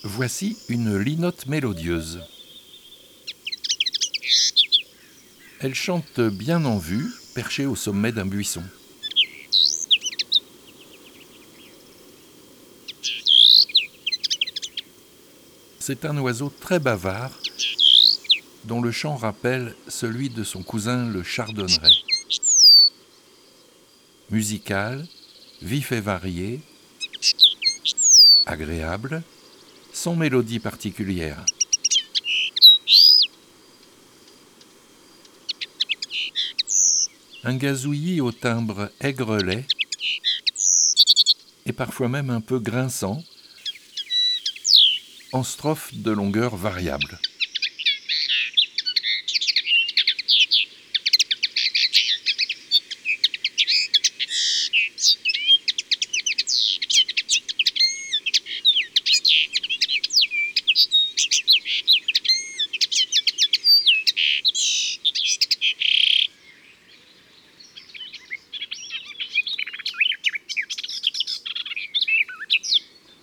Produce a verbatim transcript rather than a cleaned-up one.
Voici une linotte mélodieuse. Elle chante bien en vue, perchée au sommet d'un buisson. C'est un oiseau très bavard, dont le chant rappelle celui de son cousin le chardonneret. Musical, vif et varié, agréable, sans mélodie particulière. Un gazouillis au timbre aigrelet et parfois même un peu grinçant, en strophes de longueur variable.